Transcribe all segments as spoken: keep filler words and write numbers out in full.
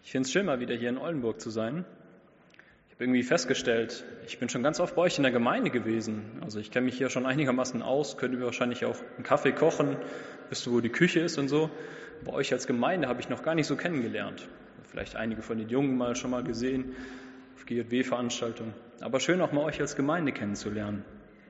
Ich finde es schön, mal wieder hier in Oldenburg zu sein. Ich habe irgendwie festgestellt, ich bin schon ganz oft bei euch in der Gemeinde gewesen. Also ich kenne mich hier schon einigermaßen aus, könnte mir wahrscheinlich auch einen Kaffee kochen, wüsste, wo die Küche ist und so. Bei euch als Gemeinde habe ich noch gar nicht so kennengelernt. Vielleicht einige von den Jungen mal schon mal gesehen auf G J W-Veranstaltungen. Aber schön auch mal euch als Gemeinde kennenzulernen.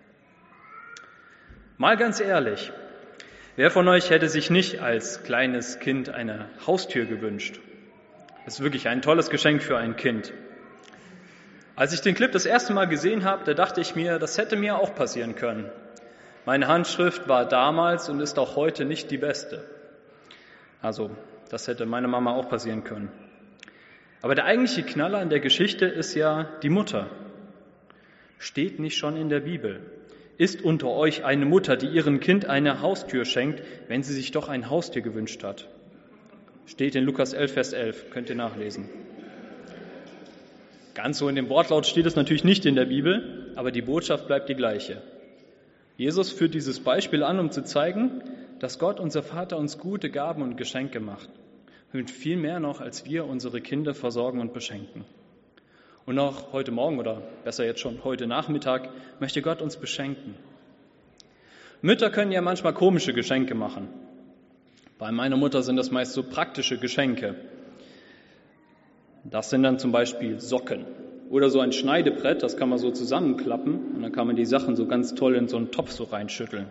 Mal ganz ehrlich, wer von euch hätte sich nicht als kleines Kind eine Haustür gewünscht? Das ist wirklich ein tolles Geschenk für ein Kind. Als ich den Clip das erste Mal gesehen habe, da dachte ich mir, das hätte mir auch passieren können. Meine Handschrift war damals und ist auch heute nicht die beste. Also, das hätte meiner Mama auch passieren können. Aber der eigentliche Knaller in der Geschichte ist ja die Mutter. Steht nicht schon in der Bibel. Ist unter euch eine Mutter, die ihrem Kind eine Haustür schenkt, wenn sie sich doch ein Haustier gewünscht hat? Steht in Lukas elf, Vers elf, könnt ihr nachlesen. Ganz so in dem Wortlaut steht es natürlich nicht in der Bibel, aber die Botschaft bleibt die gleiche. Jesus führt dieses Beispiel an, um zu zeigen, dass Gott, unser Vater, uns gute Gaben und Geschenke macht. Und viel mehr noch, als wir unsere Kinder versorgen und beschenken. Und auch heute Morgen oder besser jetzt schon heute Nachmittag möchte Gott uns beschenken. Mütter können ja manchmal komische Geschenke machen. Bei meiner Mutter sind das meist so praktische Geschenke. Das sind dann zum Beispiel Socken oder so ein Schneidebrett, das kann man so zusammenklappen und dann kann man die Sachen so ganz toll in so einen Topf so reinschütteln.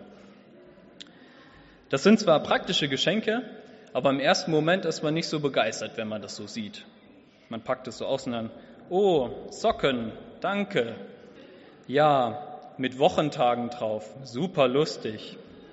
Das sind zwar praktische Geschenke, aber im ersten Moment ist man nicht so begeistert, wenn man das so sieht. Man packt es so aus und dann, oh, Socken, danke. Ja, mit Wochentagen drauf, super lustig.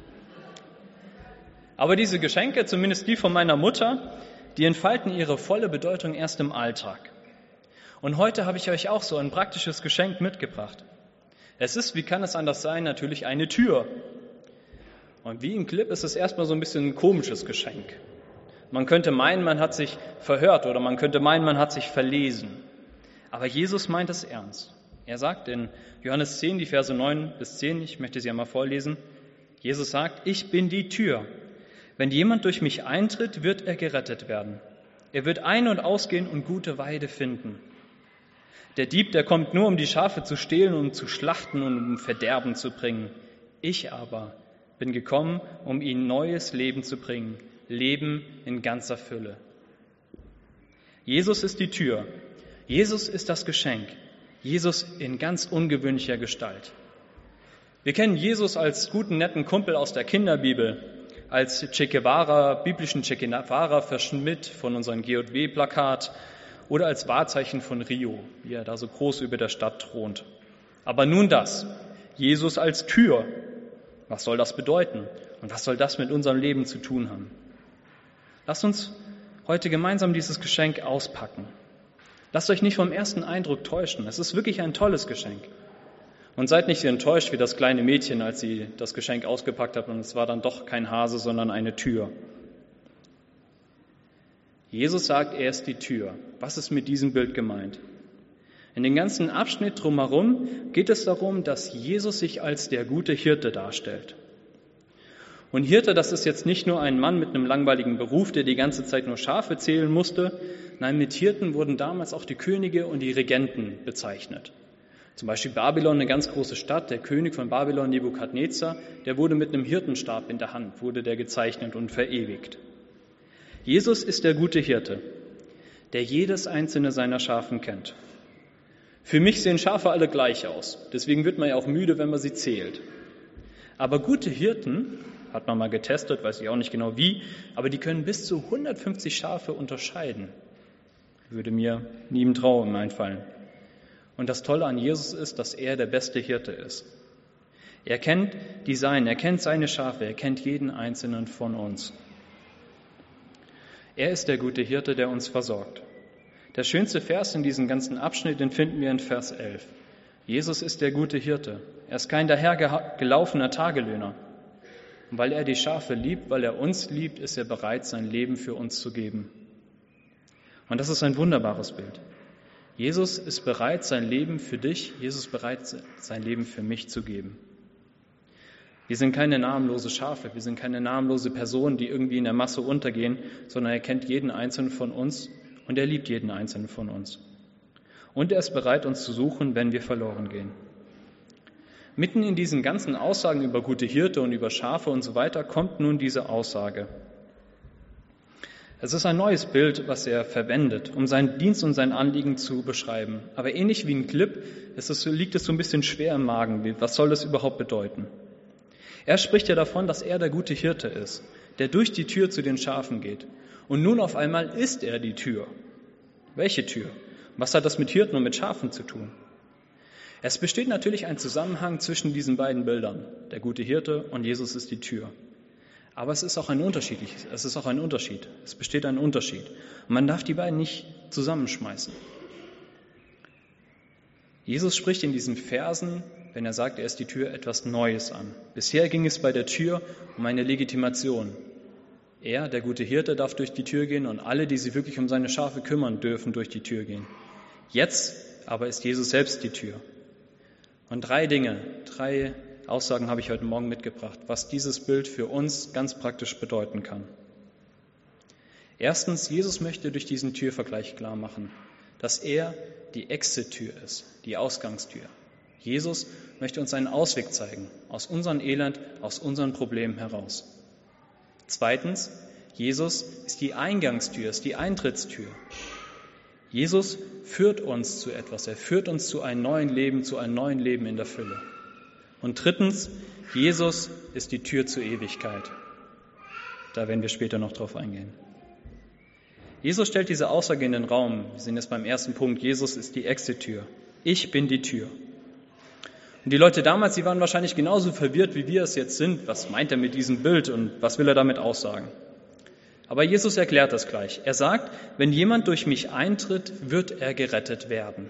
Aber diese Geschenke, zumindest die von meiner Mutter, die entfalten ihre volle Bedeutung erst im Alltag. Und heute habe ich euch auch so ein praktisches Geschenk mitgebracht. Es ist, wie kann es anders sein, natürlich eine Tür. Und wie im Clip ist es erstmal so ein bisschen ein komisches Geschenk. Man könnte meinen, man hat sich verhört oder man könnte meinen, man hat sich verlesen. Aber Jesus meint es ernst. Er sagt in Johannes zehn, die Verse neun bis zehn, ich möchte sie einmal vorlesen. Jesus sagt, ich bin die Tür. Wenn jemand durch mich eintritt, wird er gerettet werden. Er wird ein- und ausgehen und gute Weide finden. Der Dieb, der kommt nur, um die Schafe zu stehlen und zu schlachten und um Verderben zu bringen. Ich aber bin gekommen, um ihnen neues Leben zu bringen, Leben in ganzer Fülle. Jesus ist die Tür. Jesus ist das Geschenk. Jesus in ganz ungewöhnlicher Gestalt. Wir kennen Jesus als guten, netten Kumpel aus der Kinderbibel, als Che Guevara, biblischen Che Guevara verschnitt von unserem G J W-Plakat oder als Wahrzeichen von Rio, wie er da so groß über der Stadt thront. Aber nun das, Jesus als Tür. Was soll das bedeuten? Und was soll das mit unserem Leben zu tun haben? Lasst uns heute gemeinsam dieses Geschenk auspacken. Lasst euch nicht vom ersten Eindruck täuschen. Es ist wirklich ein tolles Geschenk. Und seid nicht enttäuscht wie das kleine Mädchen, als sie das Geschenk ausgepackt hat und es war dann doch kein Hase, sondern eine Tür. Jesus sagt, er ist die Tür. Was ist mit diesem Bild gemeint? In dem ganzen Abschnitt drumherum geht es darum, dass Jesus sich als der gute Hirte darstellt. Und Hirte, das ist jetzt nicht nur ein Mann mit einem langweiligen Beruf, der die ganze Zeit nur Schafe zählen musste. Nein, mit Hirten wurden damals auch die Könige und die Regenten bezeichnet. Zum Beispiel Babylon, eine ganz große Stadt, der König von Babylon, Nebukadnezar, der wurde mit einem Hirtenstab in der Hand, wurde der gezeichnet und verewigt. Jesus ist der gute Hirte, der jedes einzelne seiner Schafen kennt. Für mich sehen Schafe alle gleich aus, deswegen wird man ja auch müde, wenn man sie zählt. Aber gute Hirten, hat man mal getestet, weiß ich auch nicht genau wie, aber die können bis zu hundertfünfzig Schafe unterscheiden. Würde mir nie im Traum einfallen. Und das Tolle an Jesus ist, dass er der beste Hirte ist. Er kennt die Seinen, er kennt seine Schafe, er kennt jeden einzelnen von uns. Er ist der gute Hirte, der uns versorgt. Der schönste Vers in diesem ganzen Abschnitt, den finden wir in Vers elf. Jesus ist der gute Hirte. Er ist kein dahergelaufener Tagelöhner. Und weil er die Schafe liebt, weil er uns liebt, ist er bereit, sein Leben für uns zu geben. Und das ist ein wunderbares Bild. Jesus ist bereit, sein Leben für dich, Jesus ist bereit, sein Leben für mich zu geben. Wir sind keine namenlose Schafe, wir sind keine namenlose Personen, die irgendwie in der Masse untergehen, sondern er kennt jeden einzelnen von uns und er liebt jeden einzelnen von uns. Und er ist bereit, uns zu suchen, wenn wir verloren gehen. Mitten in diesen ganzen Aussagen über gute Hirte und über Schafe und so weiter kommt nun diese Aussage. Es ist ein neues Bild, was er verwendet, um seinen Dienst und sein Anliegen zu beschreiben. Aber ähnlich wie ein Clip ist es, liegt es so ein bisschen schwer im Magen. Was soll das überhaupt bedeuten? Er spricht ja davon, dass er der gute Hirte ist, der durch die Tür zu den Schafen geht. Und nun auf einmal ist er die Tür. Welche Tür? Was hat das mit Hirten und mit Schafen zu tun? Es besteht natürlich ein Zusammenhang zwischen diesen beiden Bildern, der gute Hirte und Jesus ist die Tür. Aber es ist auch ein unterschiedliches, es ist auch ein Unterschied. Es besteht ein Unterschied. Und man darf die beiden nicht zusammenschmeißen. Jesus spricht in diesen Versen, wenn er sagt, er ist die Tür, etwas Neues an. Bisher ging es bei der Tür um eine Legitimation. Er, der gute Hirte, darf durch die Tür gehen und alle, die sich wirklich um seine Schafe kümmern, dürfen durch die Tür gehen. Jetzt aber ist Jesus selbst die Tür. Und drei Dinge, drei Aussagen habe ich heute Morgen mitgebracht, was dieses Bild für uns ganz praktisch bedeuten kann. Erstens, Jesus möchte durch diesen Türvergleich klar machen, dass er die Exit-Tür ist, die Ausgangstür. Jesus möchte uns einen Ausweg zeigen, aus unserem Elend, aus unseren Problemen heraus. Zweitens, Jesus ist die Eingangstür, ist die Eintrittstür. Jesus führt uns zu etwas, er führt uns zu einem neuen Leben, zu einem neuen Leben in der Fülle. Und drittens, Jesus ist die Tür zur Ewigkeit. Da werden wir später noch drauf eingehen. Jesus stellt diese Aussage in den Raum. Wir sehen es beim ersten Punkt, Jesus ist die Exit-Tür. Ich bin die Tür. Und die Leute damals, die waren wahrscheinlich genauso verwirrt, wie wir es jetzt sind. Was meint er mit diesem Bild und was will er damit aussagen? Aber Jesus erklärt das gleich. Er sagt, wenn jemand durch mich eintritt, wird er gerettet werden.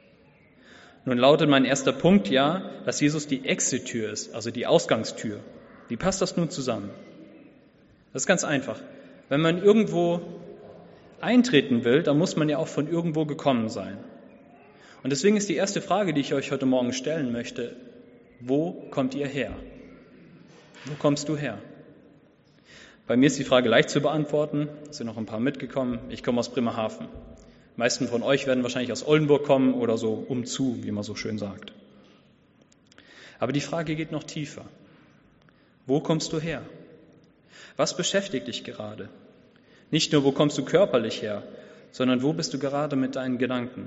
Nun lautet mein erster Punkt ja, dass Jesus die Exit-Tür ist, also die Ausgangstür. Wie passt das nun zusammen? Das ist ganz einfach. Wenn man irgendwo eintreten will, dann muss man ja auch von irgendwo gekommen sein. Und deswegen ist die erste Frage, die ich euch heute Morgen stellen möchte, wo kommt ihr her? Wo kommst du her? Bei mir ist die Frage leicht zu beantworten. Es sind noch ein paar mitgekommen. Ich komme aus Bremerhaven. Die meisten von euch werden wahrscheinlich aus Oldenburg kommen oder so umzu, wie man so schön sagt. Aber die Frage geht noch tiefer. Wo kommst du her? Was beschäftigt dich gerade? Nicht nur, wo kommst du körperlich her, sondern wo bist du gerade mit deinen Gedanken?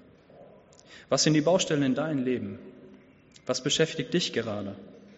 Was sind die Baustellen in deinem Leben? Was beschäftigt dich gerade?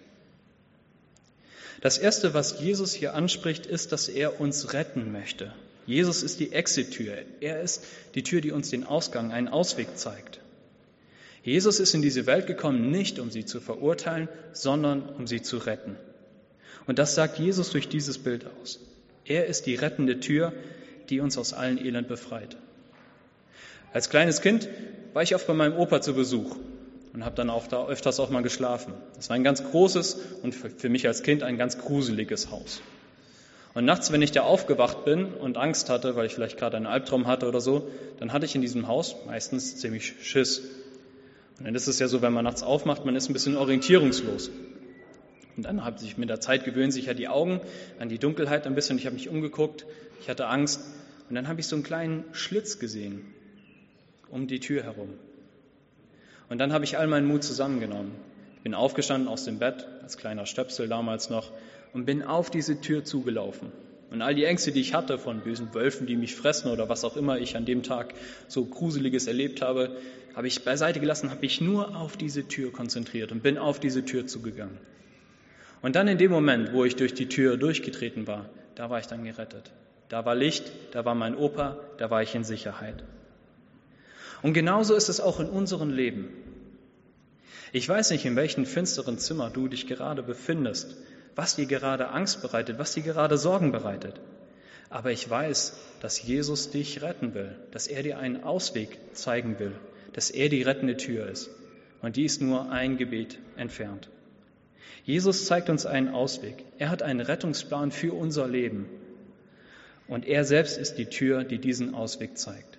Das Erste, was Jesus hier anspricht, ist, dass er uns retten möchte. Jesus ist die Exit-Tür. Er ist die Tür, die uns den Ausgang, einen Ausweg zeigt. Jesus ist in diese Welt gekommen, nicht um sie zu verurteilen, sondern um sie zu retten. Und das sagt Jesus durch dieses Bild aus. Er ist die rettende Tür, die uns aus allen Elend befreit. Als kleines Kind war ich oft bei meinem Opa zu Besuch und habe dann auch da öfters auch mal geschlafen. Das war ein ganz großes und für mich als Kind ein ganz gruseliges Haus. Und nachts, wenn ich da aufgewacht bin und Angst hatte, weil ich vielleicht gerade einen Albtraum hatte oder so, dann hatte ich in diesem Haus meistens ziemlich Schiss. Und dann ist es ja so, wenn man nachts aufmacht, man ist ein bisschen orientierungslos. Und dann habe ich mit der Zeit gewöhnt sich ja die Augen an die Dunkelheit ein bisschen. Ich habe mich umgeguckt, ich hatte Angst. Und dann habe ich so einen kleinen Schlitz gesehen um die Tür herum. Und dann habe ich all meinen Mut zusammengenommen. Ich bin aufgestanden aus dem Bett, als kleiner Stöpsel damals noch, und bin auf diese Tür zugelaufen. Und all die Ängste, die ich hatte von bösen Wölfen, die mich fressen oder was auch immer ich an dem Tag so Gruseliges erlebt habe, habe ich beiseite gelassen, habe mich nur auf diese Tür konzentriert und bin auf diese Tür zugegangen. Und dann in dem Moment, wo ich durch die Tür durchgetreten war, da war ich dann gerettet. Da war Licht, da war mein Opa, da war ich in Sicherheit. Und genauso ist es auch in unserem Leben. Ich weiß nicht, in welchem finsteren Zimmer du dich gerade befindest, was dir gerade Angst bereitet, was dir gerade Sorgen bereitet. Aber ich weiß, dass Jesus dich retten will, dass er dir einen Ausweg zeigen will, dass er die rettende Tür ist. Und die ist nur ein Gebet entfernt. Jesus zeigt uns einen Ausweg. Er hat einen Rettungsplan für unser Leben. Und er selbst ist die Tür, die diesen Ausweg zeigt.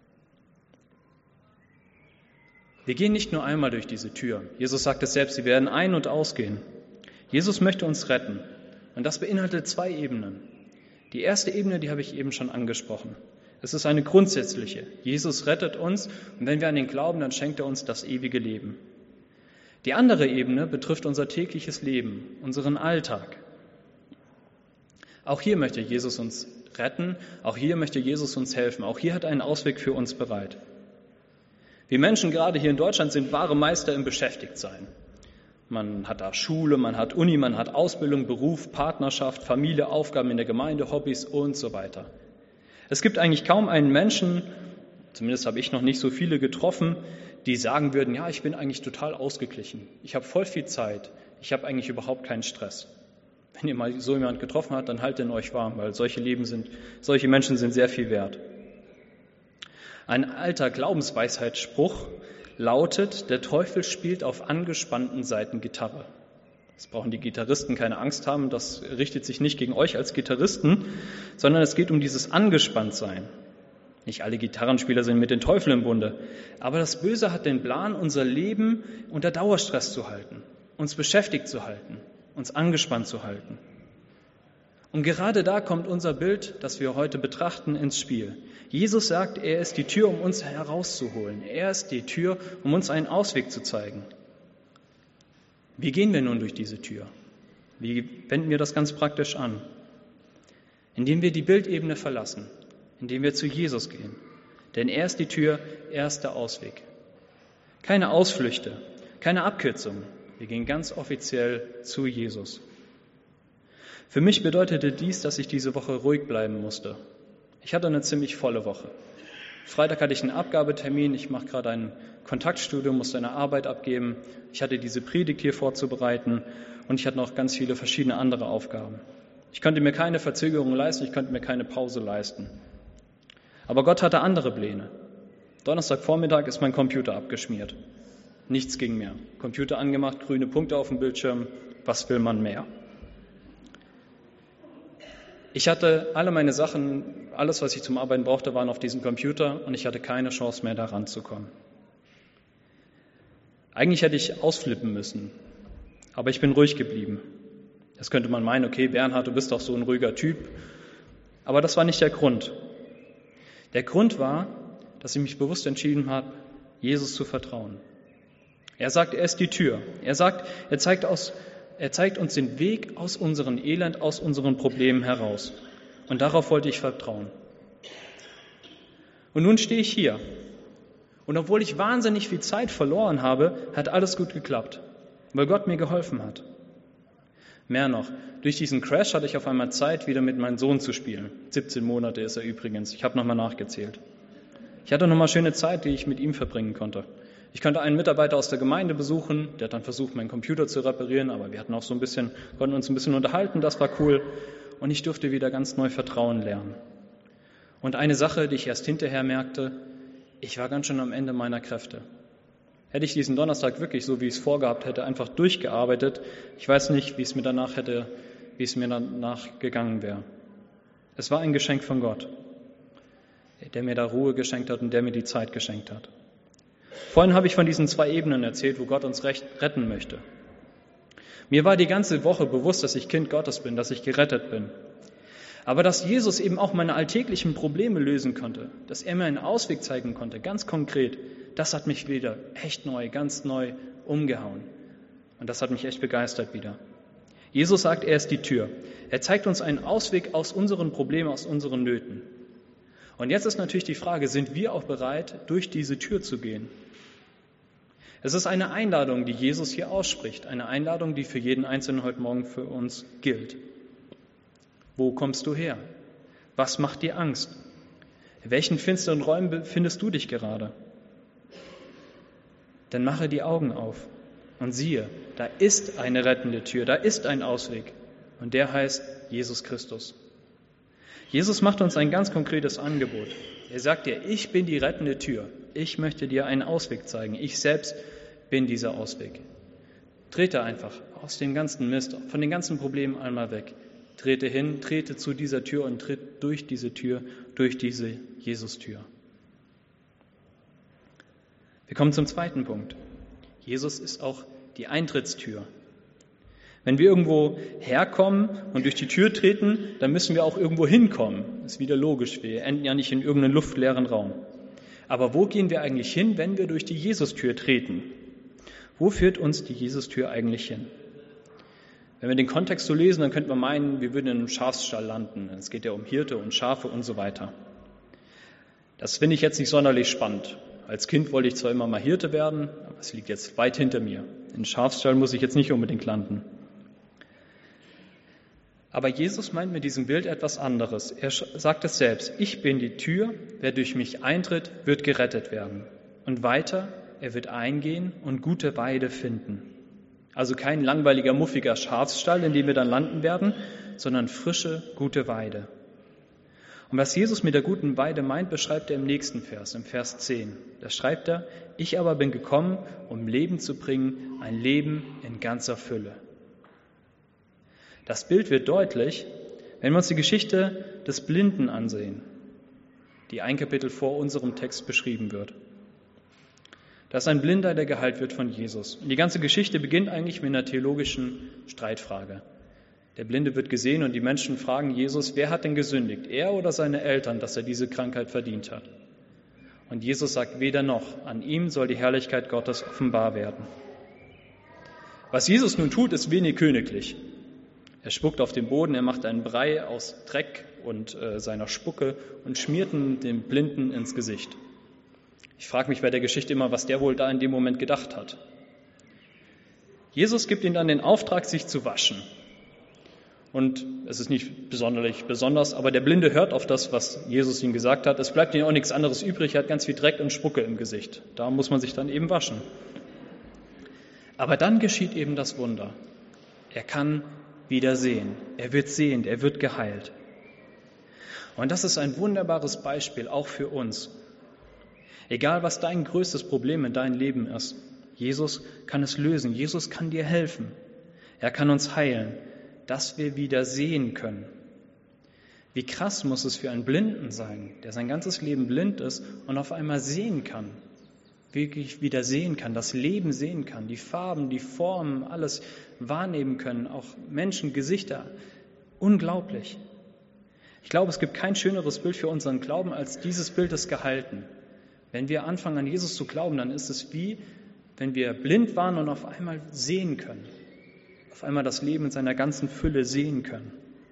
Wir gehen nicht nur einmal durch diese Tür. Jesus sagt es selbst, sie werden ein- und ausgehen. Jesus möchte uns retten. Und das beinhaltet zwei Ebenen. Die erste Ebene, die habe ich eben schon angesprochen. Es ist eine grundsätzliche. Jesus rettet uns und wenn wir an ihn glauben, dann schenkt er uns das ewige Leben. Die andere Ebene betrifft unser tägliches Leben, unseren Alltag. Auch hier möchte Jesus uns retten, auch hier möchte Jesus uns helfen, auch hier hat er einen Ausweg für uns bereit. Wir Menschen gerade hier in Deutschland sind wahre Meister im Beschäftigtsein. Man hat da Schule, man hat Uni, man hat Ausbildung, Beruf, Partnerschaft, Familie, Aufgaben in der Gemeinde, Hobbys und so weiter. Es gibt eigentlich kaum einen Menschen, zumindest habe ich noch nicht so viele getroffen, die sagen würden, ja, ich bin eigentlich total ausgeglichen. Ich habe voll viel Zeit. Ich habe eigentlich überhaupt keinen Stress. Wenn ihr mal so jemanden getroffen habt, dann haltet ihn euch warm, weil solche Leben sind, solche Menschen sind sehr viel wert. Ein alter Glaubensweisheitsspruch lautet, der Teufel spielt auf angespannten Saiten Gitarre. Das brauchen die Gitarristen keine Angst haben, das richtet sich nicht gegen euch als Gitarristen, sondern es geht um dieses Angespanntsein. Nicht alle Gitarrenspieler sind mit dem Teufel im Bunde, aber das Böse hat den Plan, unser Leben unter Dauerstress zu halten, uns beschäftigt zu halten, uns angespannt zu halten. Und gerade da kommt unser Bild, das wir heute betrachten, ins Spiel. Jesus sagt, er ist die Tür, um uns herauszuholen. Er ist die Tür, um uns einen Ausweg zu zeigen. Wie gehen wir nun durch diese Tür? Wie wenden wir das ganz praktisch an? Indem wir die Bildebene verlassen, indem wir zu Jesus gehen. Denn er ist die Tür, er ist der Ausweg. Keine Ausflüchte, keine Abkürzungen. Wir gehen ganz offiziell zu Jesus. Für mich bedeutete dies, dass ich diese Woche ruhig bleiben musste. Ich hatte eine ziemlich volle Woche. Freitag hatte ich einen Abgabetermin, ich mache gerade ein Kontaktstudium, musste eine Arbeit abgeben. Ich hatte diese Predigt hier vorzubereiten und ich hatte noch ganz viele verschiedene andere Aufgaben. Ich konnte mir keine Verzögerung leisten, ich konnte mir keine Pause leisten. Aber Gott hatte andere Pläne. Donnerstagvormittag ist mein Computer abgeschmiert. Nichts ging mehr. Computer angemacht, grüne Punkte auf dem Bildschirm. Was will man mehr? Ich hatte alle meine Sachen, alles, was ich zum Arbeiten brauchte, waren auf diesem Computer und ich hatte keine Chance mehr, da ranzukommen. Eigentlich hätte ich ausflippen müssen, aber ich bin ruhig geblieben. Jetzt könnte man meinen, okay, Bernhard, du bist doch so ein ruhiger Typ. Aber das war nicht der Grund. Der Grund war, dass ich mich bewusst entschieden habe, Jesus zu vertrauen. Er sagt, er ist die Tür. Er sagt, er zeigt, aus, er zeigt uns den Weg aus unserem Elend, aus unseren Problemen heraus. Und darauf wollte ich vertrauen. Und nun stehe ich hier. Und obwohl ich wahnsinnig viel Zeit verloren habe, hat alles gut geklappt, weil Gott mir geholfen hat. Mehr noch, durch diesen Crash hatte ich auf einmal Zeit, wieder mit meinem Sohn zu spielen. siebzehn Monate ist er übrigens. Ich habe nochmal nachgezählt. Ich hatte nochmal schöne Zeit, die ich mit ihm verbringen konnte. Ich konnte einen Mitarbeiter aus der Gemeinde besuchen, der hat dann versucht, meinen Computer zu reparieren, aber wir hatten auch so ein bisschen, konnten uns ein bisschen unterhalten, das war cool. Und ich durfte wieder ganz neu Vertrauen lernen. Und eine Sache, die ich erst hinterher merkte, ich war ganz schön am Ende meiner Kräfte. Hätte ich diesen Donnerstag wirklich, so wie ich es vorgehabt hätte, einfach durchgearbeitet, ich weiß nicht, wie es mir danach hätte, wie es mir danach gegangen wäre. Es war ein Geschenk von Gott, der mir da Ruhe geschenkt hat und der mir die Zeit geschenkt hat. Vorhin habe ich von diesen zwei Ebenen erzählt, wo Gott uns recht retten möchte. Mir war die ganze Woche bewusst, dass ich Kind Gottes bin, dass ich gerettet bin. Aber dass Jesus eben auch meine alltäglichen Probleme lösen konnte, dass er mir einen Ausweg zeigen konnte, ganz konkret, das hat mich wieder echt neu, ganz neu umgehauen. Und das hat mich echt begeistert wieder. Jesus sagt, er ist die Tür. Er zeigt uns einen Ausweg aus unseren Problemen, aus unseren Nöten. Und jetzt ist natürlich die Frage, sind wir auch bereit, durch diese Tür zu gehen? Es ist eine Einladung, die Jesus hier ausspricht, eine Einladung, die für jeden Einzelnen heute Morgen für uns gilt. Wo kommst du her? Was macht dir Angst? In welchen finsteren Räumen befindest du dich gerade? Dann mache die Augen auf und siehe, da ist eine rettende Tür, da ist ein Ausweg und der heißt Jesus Christus. Jesus macht uns ein ganz konkretes Angebot. Er sagt dir, ich bin die rettende Tür, ich möchte dir einen Ausweg zeigen, ich selbst bin dieser Ausweg. Trete einfach aus dem ganzen Mist, von den ganzen Problemen einmal weg. Trete hin, trete zu dieser Tür und tritt durch diese Tür, durch diese Jesus-Tür. Wir kommen zum zweiten Punkt. Jesus ist auch die Eintrittstür. Wenn wir irgendwo herkommen und durch die Tür treten, dann müssen wir auch irgendwo hinkommen. Das ist wieder logisch, wir enden ja nicht in irgendeinem luftleeren Raum. Aber wo gehen wir eigentlich hin, wenn wir durch die Jesu-Tür treten? Wo führt uns die Jesu-Tür eigentlich hin? Wenn wir den Kontext so lesen, dann könnte man meinen, wir würden in einem Schafsstall landen. Es geht ja um Hirte und Schafe und so weiter. Das finde ich jetzt nicht sonderlich spannend. Als Kind wollte ich zwar immer mal Hirte werden, aber es liegt jetzt weit hinter mir. In den Schafsstall muss ich jetzt nicht unbedingt landen. Aber Jesus meint mit diesem Bild etwas anderes. Er sagt es selbst: Ich bin die Tür, wer durch mich eintritt, wird gerettet werden. Und weiter, er wird eingehen und gute Weide finden. Also kein langweiliger, muffiger Schafsstall, in dem wir dann landen werden, sondern frische, gute Weide. Und was Jesus mit der guten Weide meint, beschreibt er im nächsten Vers, im Vers zehn. Da schreibt er: Ich aber bin gekommen, um Leben zu bringen, ein Leben in ganzer Fülle. Das Bild wird deutlich, wenn wir uns die Geschichte des Blinden ansehen, die ein Kapitel vor unserem Text beschrieben wird. Das ist ein Blinder, der geheilt wird von Jesus. Und die ganze Geschichte beginnt eigentlich mit einer theologischen Streitfrage. Der Blinde wird gesehen und die Menschen fragen Jesus: Wer hat denn gesündigt, er oder seine Eltern, dass er diese Krankheit verdient hat? Und Jesus sagt: Weder noch, an ihm soll die Herrlichkeit Gottes offenbar werden. Was Jesus nun tut, ist wenig königlich. Er spuckt auf den Boden, er macht einen Brei aus Dreck und äh, seiner Spucke und schmiert den Blinden ins Gesicht. Ich frage mich bei der Geschichte immer, was der wohl da in dem Moment gedacht hat. Jesus gibt ihm dann den Auftrag, sich zu waschen. Und es ist nicht besonders besonders, aber der Blinde hört auf das, was Jesus ihm gesagt hat. Es bleibt ihm auch nichts anderes übrig, er hat ganz viel Dreck und Spucke im Gesicht. Da muss man sich dann eben waschen. Aber dann geschieht eben das Wunder. Er kann wieder sehen. Er wird sehend, er wird geheilt. Und das ist ein wunderbares Beispiel auch für uns. Egal, was dein größtes Problem in deinem Leben ist, Jesus kann es lösen. Jesus kann dir helfen. Er kann uns heilen, dass wir wieder sehen können. Wie krass muss es für einen Blinden sein, der sein ganzes Leben blind ist und auf einmal sehen kann. Wirklich wieder sehen kann, das Leben sehen kann, die Farben, die Formen, alles wahrnehmen können, auch Menschen, Gesichter. Unglaublich. Ich glaube, es gibt kein schöneres Bild für unseren Glauben als dieses Bild des Geheilten. Wenn wir anfangen, an Jesus zu glauben, dann ist es wie, wenn wir blind waren und auf einmal sehen können. Auf einmal das Leben in seiner ganzen Fülle sehen können.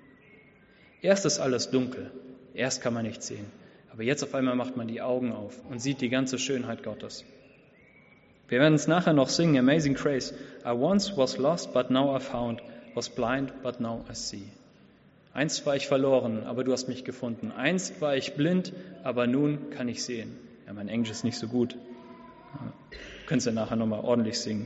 Erst ist alles dunkel, erst kann man nichts sehen. Aber jetzt auf einmal macht man die Augen auf und sieht die ganze Schönheit Gottes. Wir werden es nachher noch singen, Amazing Grace. I once was lost, but now I found, was blind, but now I see. Einst war ich verloren, aber du hast mich gefunden. Einst war ich blind, aber nun kann ich sehen. Ja, mein Englisch ist nicht so gut. Ja, könnt ihr nachher nochmal ordentlich singen.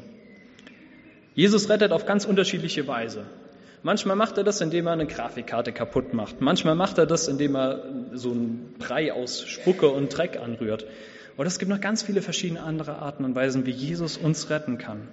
Jesus rettet auf ganz unterschiedliche Weise. Manchmal macht er das, indem er eine Grafikkarte kaputt macht. Manchmal macht er das, indem er so einen Brei aus Spucke und Dreck anrührt. Und es gibt noch ganz viele verschiedene andere Arten und Weisen, wie Jesus uns retten kann.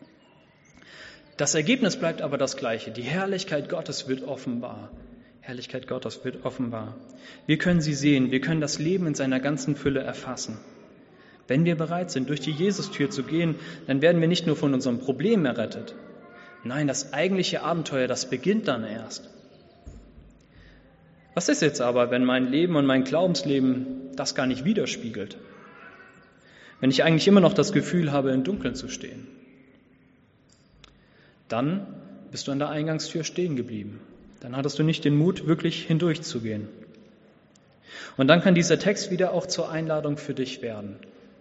Das Ergebnis bleibt aber das Gleiche. Die Herrlichkeit Gottes wird offenbar. Herrlichkeit Gottes wird offenbar. Wir können sie sehen. Wir können das Leben in seiner ganzen Fülle erfassen. Wenn wir bereit sind, durch die Jesus-Tür zu gehen, dann werden wir nicht nur von unserem Problem errettet. Nein, das eigentliche Abenteuer, das beginnt dann erst. Was ist jetzt aber, wenn mein Leben und mein Glaubensleben das gar nicht widerspiegelt? Wenn ich eigentlich immer noch das Gefühl habe, im Dunkeln zu stehen? Dann bist du an der Eingangstür stehen geblieben. Dann hattest du nicht den Mut, wirklich hindurchzugehen. Und dann kann dieser Text wieder auch zur Einladung für dich werden.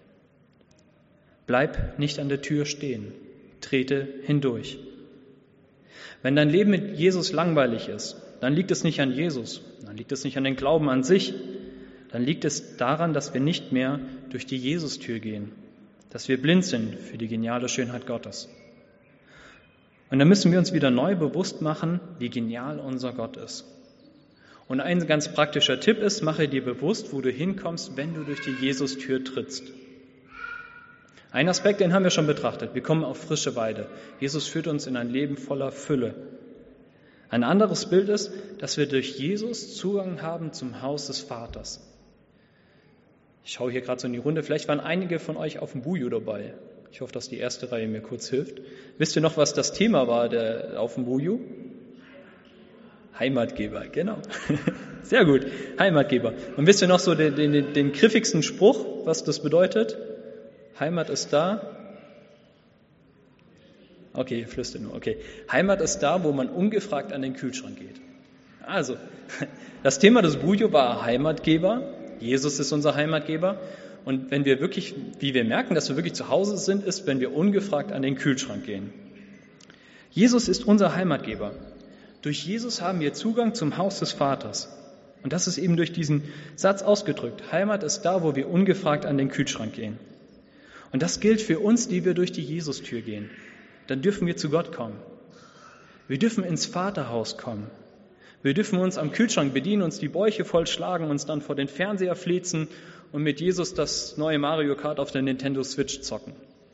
Bleib nicht an der Tür stehen, trete hindurch. Wenn dein Leben mit Jesus langweilig ist, dann liegt es nicht an Jesus, dann liegt es nicht an den Glauben an sich, dann liegt es daran, dass wir nicht mehr durch die Jesus-Tür gehen, dass wir blind sind für die geniale Schönheit Gottes. Und dann müssen wir uns wieder neu bewusst machen, wie genial unser Gott ist. Und ein ganz praktischer Tipp ist, mache dir bewusst, wo du hinkommst, wenn du durch die Jesus-Tür trittst. Ein Aspekt, den haben wir schon betrachtet. Wir kommen auf frische Weide. Jesus führt uns in ein Leben voller Fülle. Ein anderes Bild ist, dass wir durch Jesus Zugang haben zum Haus des Vaters. Ich schaue hier gerade so in die Runde. Vielleicht waren einige von euch auf dem Buju dabei. Ich hoffe, dass die erste Reihe mir kurz hilft. Wisst ihr noch, was das Thema war der, auf dem Buju? Heimatgeber, genau. Sehr gut, Heimatgeber. Und wisst ihr noch so den, den, den griffigsten Spruch, was das bedeutet? Heimat ist da. Okay, flüstert nur, okay. Heimat ist da, wo man ungefragt an den Kühlschrank geht. Also, das Thema des Buju war Heimatgeber. Jesus ist unser Heimatgeber. Und wenn wir wirklich, wie wir merken, dass wir wirklich zu Hause sind, ist, wenn wir ungefragt an den Kühlschrank gehen. Jesus ist unser Heimatgeber. Durch Jesus haben wir Zugang zum Haus des Vaters. Und das ist eben durch diesen Satz ausgedrückt. Heimat ist da, wo wir ungefragt an den Kühlschrank gehen. Und das gilt für uns, die wir durch die Jesus-Tür gehen. Dann dürfen wir zu Gott kommen. Wir dürfen ins Vaterhaus kommen. Wir dürfen uns am Kühlschrank bedienen, uns die Bäuche vollschlagen, uns dann vor den Fernseher flitzen und mit Jesus das neue Mario Kart auf der Nintendo Switch zocken.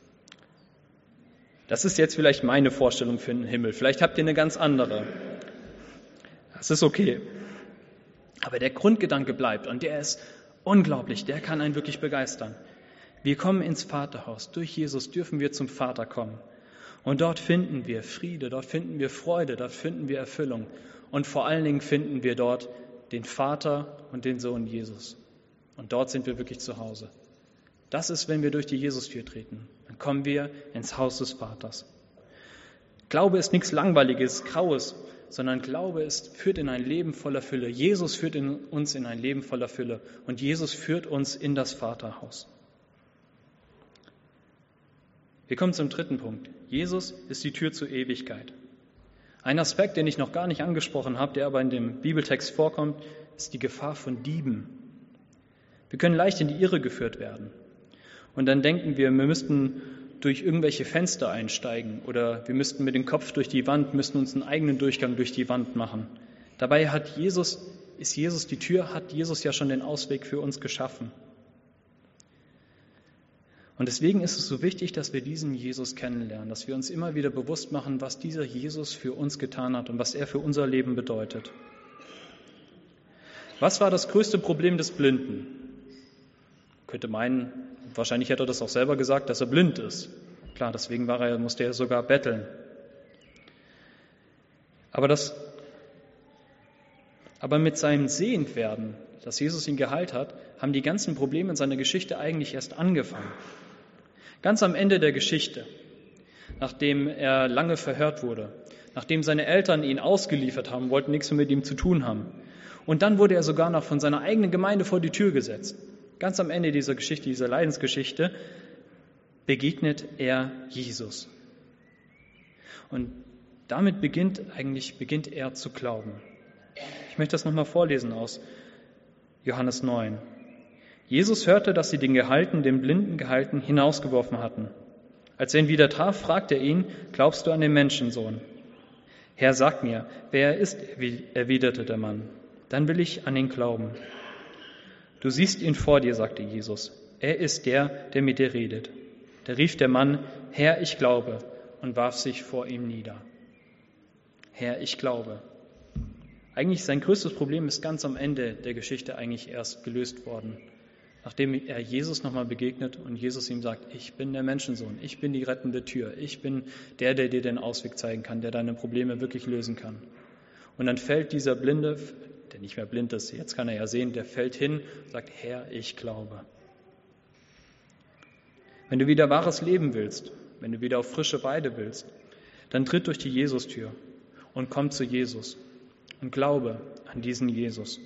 Das ist jetzt vielleicht meine Vorstellung für den Himmel. Vielleicht habt ihr eine ganz andere. Das ist okay. Aber der Grundgedanke bleibt und der ist unglaublich. Der kann einen wirklich begeistern. Wir kommen ins Vaterhaus. Durch Jesus dürfen wir zum Vater kommen. Und dort finden wir Friede, dort finden wir Freude, dort finden wir Erfüllung. Und vor allen Dingen finden wir dort den Vater und den Sohn Jesus. Und dort sind wir wirklich zu Hause. Das ist, wenn wir durch die Jesus-Tür treten. Dann kommen wir ins Haus des Vaters. Glaube ist nichts Langweiliges, Graues, sondern Glaube ist, führt in ein Leben voller Fülle. Jesus führt in uns in ein Leben voller Fülle. Und Jesus führt uns in das Vaterhaus. Wir kommen zum dritten Punkt. Jesus ist die Tür zur Ewigkeit. Ein Aspekt, den ich noch gar nicht angesprochen habe, der aber in dem Bibeltext vorkommt, ist die Gefahr von Dieben. Wir können leicht in die Irre geführt werden. Und dann denken wir, wir müssten durch irgendwelche Fenster einsteigen oder wir müssten mit dem Kopf durch die Wand, müssten uns einen eigenen Durchgang durch die Wand machen. Dabei hat Jesus, ist Jesus die Tür, hat Jesus ja schon den Ausweg für uns geschaffen. Und deswegen ist es so wichtig, dass wir diesen Jesus kennenlernen, dass wir uns immer wieder bewusst machen, was dieser Jesus für uns getan hat und was er für unser Leben bedeutet. Was war das größte Problem des Blinden? Man könnte meinen, wahrscheinlich hätte er das auch selber gesagt, dass er blind ist. Klar, deswegen war er, musste er sogar betteln. Aber, das, aber mit seinem Sehendwerden, dass Jesus ihn geheilt hat, haben die ganzen Probleme in seiner Geschichte eigentlich erst angefangen. Ganz am Ende der Geschichte, nachdem er lange verhört wurde, nachdem seine Eltern ihn ausgeliefert haben, wollten nichts mehr mit ihm zu tun haben. Und dann wurde er sogar noch von seiner eigenen Gemeinde vor die Tür gesetzt. Ganz am Ende dieser Geschichte, dieser Leidensgeschichte, begegnet er Jesus. Und damit beginnt eigentlich, beginnt er zu glauben. Ich möchte das nochmal vorlesen aus Johannes neun. Jesus hörte, dass sie den Gehalten, den blinden Gehalten, hinausgeworfen hatten. Als er ihn wieder traf, fragte er ihn, glaubst du an den Menschensohn? Herr, sag mir, wer er ist, erwiderte der Mann. Dann will ich an ihn glauben. Du siehst ihn vor dir, sagte Jesus. Er ist der, der mit dir redet. Da rief der Mann, Herr, ich glaube, und warf sich vor ihm nieder. Herr, ich glaube. Eigentlich sein größtes Problem ist ganz am Ende der Geschichte eigentlich erst gelöst worden. Nachdem er Jesus nochmal begegnet und Jesus ihm sagt, ich bin der Menschensohn, ich bin die rettende Tür, ich bin der, der dir den Ausweg zeigen kann, der deine Probleme wirklich lösen kann. Und dann fällt dieser Blinde, der nicht mehr blind ist, jetzt kann er ja sehen, der fällt hin und sagt, Herr, ich glaube. Wenn du wieder wahres Leben willst, wenn du wieder auf frische Weide willst, dann tritt durch die Jesus-Tür und komm zu Jesus und glaube an diesen Jesus.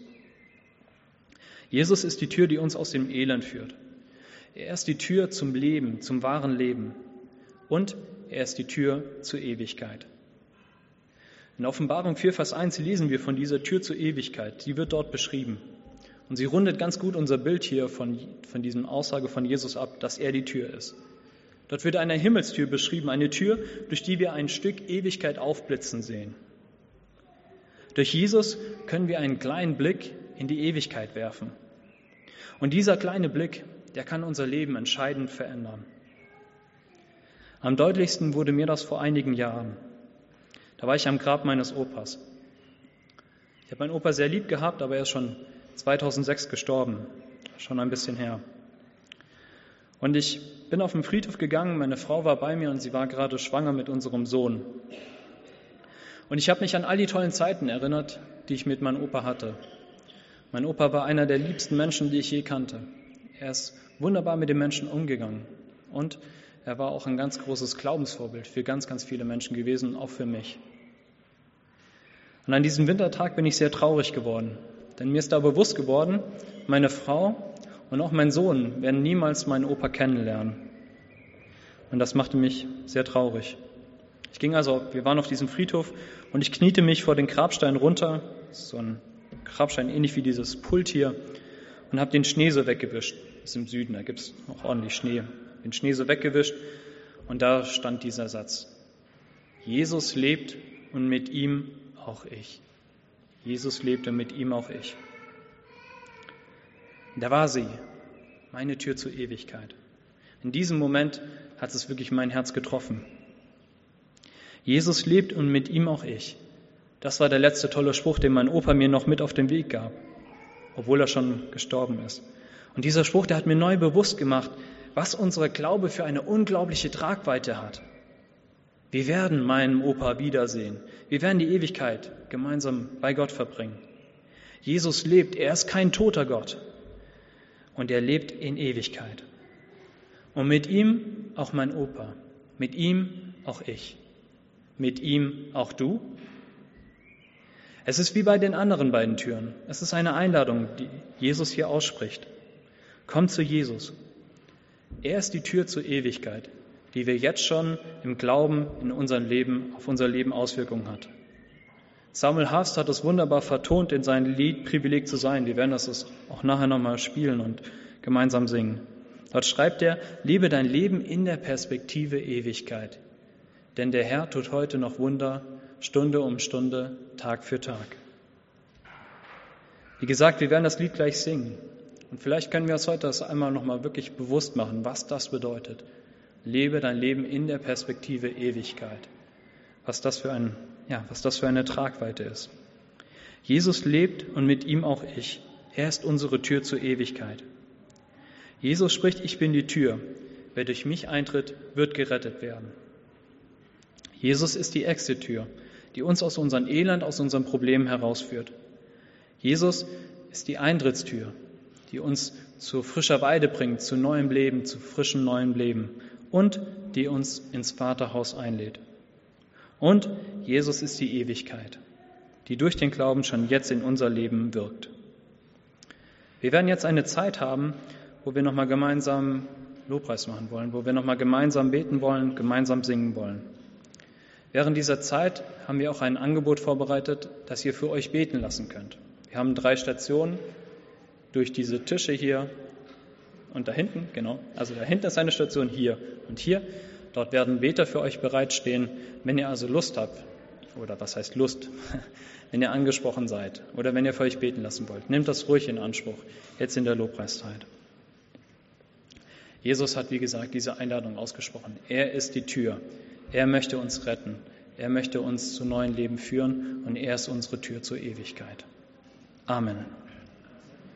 Jesus ist die Tür, die uns aus dem Elend führt. Er ist die Tür zum Leben, zum wahren Leben. Und er ist die Tür zur Ewigkeit. In Offenbarung vier, Vers eins lesen wir von dieser Tür zur Ewigkeit. Die wird dort beschrieben. Und sie rundet ganz gut unser Bild hier von, von diesem Aussage von Jesus ab, dass er die Tür ist. Dort wird eine Himmelstür beschrieben, eine Tür, durch die wir ein Stück Ewigkeit aufblitzen sehen. Durch Jesus können wir einen kleinen Blick in die Ewigkeit werfen. Und dieser kleine Blick, der kann unser Leben entscheidend verändern. Am deutlichsten wurde mir das vor einigen Jahren. Da war ich am Grab meines Opas. Ich habe meinen Opa sehr lieb gehabt, aber er ist schon zweitausendsechs gestorben, schon ein bisschen her. Und ich bin auf den Friedhof gegangen, meine Frau war bei mir und sie war gerade schwanger mit unserem Sohn. Und ich habe mich an all die tollen Zeiten erinnert, die ich mit meinem Opa hatte. Mein Opa war einer der liebsten Menschen, die ich je kannte. Er ist wunderbar mit den Menschen umgegangen und er war auch ein ganz großes Glaubensvorbild für ganz, ganz viele Menschen gewesen, auch für mich. Und an diesem Wintertag bin ich sehr traurig geworden, denn mir ist da bewusst geworden, meine Frau und auch mein Sohn werden niemals meinen Opa kennenlernen. Und das machte mich sehr traurig. Ich ging also, wir waren auf diesem Friedhof und ich kniete mich vor den Grabstein runter, so ein Grabstein ähnlich wie dieses Pult hier, und habe den Schnee so weggewischt. Das ist im Süden, da gibt es noch ordentlich Schnee. Den Schnee so weggewischt und da stand dieser Satz: Jesus lebt und mit ihm auch ich. Jesus lebt und mit ihm auch ich. Da war sie, meine Tür zur Ewigkeit. In diesem Moment hat es wirklich mein Herz getroffen. Jesus lebt und mit ihm auch ich. Das war der letzte tolle Spruch, den mein Opa mir noch mit auf den Weg gab, obwohl er schon gestorben ist. Und dieser Spruch, der hat mir neu bewusst gemacht, was unser Glaube für eine unglaubliche Tragweite hat. Wir werden meinen Opa wiedersehen. Wir werden die Ewigkeit gemeinsam bei Gott verbringen. Jesus lebt, er ist kein toter Gott. Und er lebt in Ewigkeit. Und mit ihm auch mein Opa. Mit ihm auch ich. Mit ihm auch du. Es ist wie bei den anderen beiden Türen. Es ist eine Einladung, die Jesus hier ausspricht. Komm zu Jesus. Er ist die Tür zur Ewigkeit, die wir jetzt schon im Glauben in unserem Leben, auf unser Leben Auswirkungen hat. Samuel Harfst hat es wunderbar vertont in seinem Lied Privileg zu sein. Wir werden das auch nachher nochmal spielen und gemeinsam singen. Dort schreibt er: Lebe dein Leben in der Perspektive Ewigkeit. Denn der Herr tut heute noch Wunder, Stunde um Stunde, Tag für Tag. Wie gesagt, wir werden das Lied gleich singen. Und vielleicht können wir uns heute das einmal nochmal wirklich bewusst machen, was das bedeutet. Lebe dein Leben in der Perspektive Ewigkeit. Was das für ein, ja, was das für eine Tragweite ist. Jesus lebt und mit ihm auch ich. Er ist unsere Tür zur Ewigkeit. Jesus spricht: Ich bin die Tür. Wer durch mich eintritt, wird gerettet werden. Jesus ist die Exit-Tür, die uns aus unserem Elend, aus unseren Problemen herausführt. Jesus ist die Eintrittstür, die uns zu frischer Weide bringt, zu neuem Leben, zu frischem neuem Leben und die uns ins Vaterhaus einlädt. Und Jesus ist die Ewigkeit, die durch den Glauben schon jetzt in unser Leben wirkt. Wir werden jetzt eine Zeit haben, wo wir nochmal gemeinsam Lobpreis machen wollen, wo wir nochmal gemeinsam beten wollen, gemeinsam singen wollen. Während dieser Zeit haben wir auch ein Angebot vorbereitet, das ihr für euch beten lassen könnt. Wir haben drei Stationen durch diese Tische hier und da hinten, genau, also da hinten ist eine Station, hier und hier. Dort werden Beter für euch bereitstehen. Wenn ihr also Lust habt, oder was heißt Lust, wenn ihr angesprochen seid oder wenn ihr für euch beten lassen wollt, nehmt das ruhig in Anspruch, jetzt in der Lobpreiszeit. Jesus hat, wie gesagt, diese Einladung ausgesprochen. Er ist die Tür. Er möchte uns retten. Er möchte uns zu neuem Leben führen und er ist unsere Tür zur Ewigkeit. Amen.